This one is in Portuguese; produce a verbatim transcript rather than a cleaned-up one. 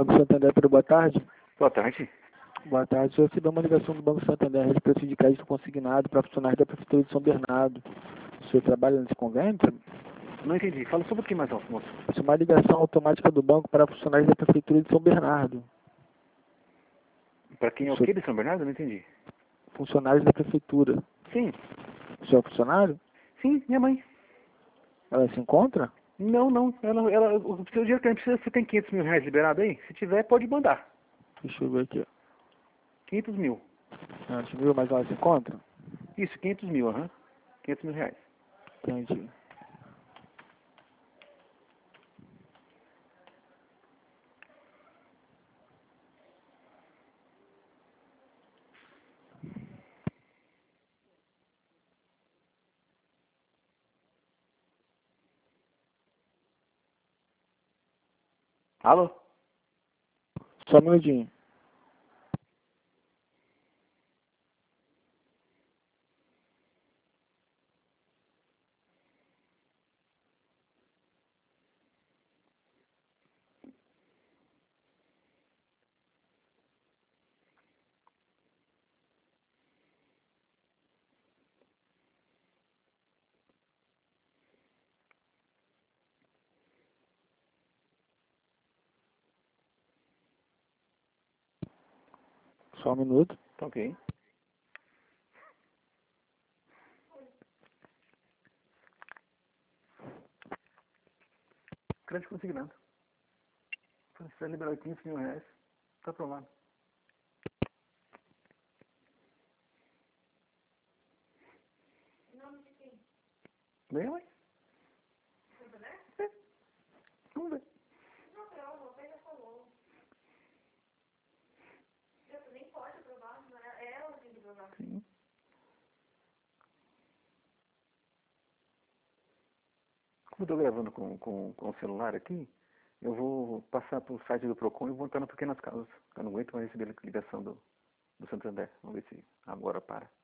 Banco Santander, Pedro, boa tarde. Boa tarde. Boa tarde. Eu recebi uma ligação do Banco Santander a respeito de crédito consignado para funcionários da Prefeitura de São Bernardo. O senhor trabalha nesse convênio? Não entendi. Fala sobre o que mais alto, moço? Isso é uma ligação automática do banco para funcionários da Prefeitura de São Bernardo. Para quem é o Senhor- quê de São Bernardo? Não entendi. Funcionários da Prefeitura. Sim. O senhor é funcionário? Sim, minha mãe. Ela se encontra? Não, não. Ela, ela, o seu dinheiro que a gente precisa, você tem quinhentos mil reais liberado aí? Se tiver, pode mandar. Deixa eu ver aqui. quinhentos mil. Antes, viu? Mas ela se encontra? Isso, quinhentos mil, aham. quinhentos mil reais. Entendi. Alô? Só um minutinho. Só um minuto. Tá ok. Crédito consignado. Você liberou quinhentos mil reais. Tá aprovado. Minha mãe. É. Vamos ver. Sim. Como eu tô gravando com, com, com o celular aqui, eu vou passar pro site do Procon e vou entrar no Pequenas Causas. Eu não aguento mais receber ligação do, do Santander. Vamos ver se agora para.